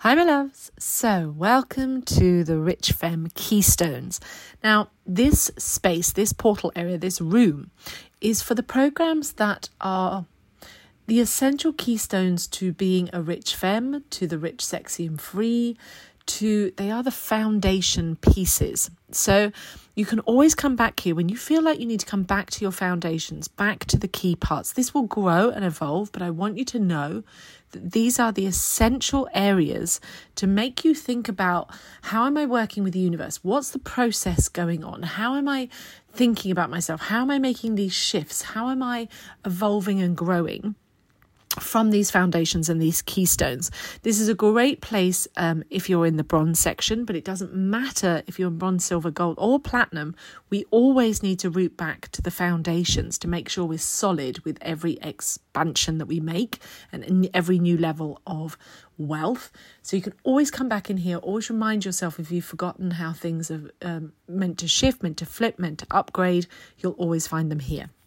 Hi, my loves. So, welcome to the Rich Femme Keystones. Now, this space, this portal area, this room is for the programs that are the essential keystones to being a rich femme, to the rich, sexy and free, they are the foundation pieces. So you can always come back here when you feel like you need to come back to your foundations, back to the key parts. This will grow and evolve, but I want you to know that these are the essential areas to make you think about, how am I working with the universe? What's the process going on? How am I thinking about myself? How am I making these shifts? How am I evolving and growing from these foundations and these keystones? This is a great place if you're in the bronze section, but it doesn't matter if you're in bronze, silver, gold or platinum. We always need to root back to the foundations to make sure we're solid with every expansion that we make and in every new level of wealth. So you can always come back in here, always remind yourself if you've forgotten how things are meant to shift, meant to flip, meant to upgrade, you'll always find them here.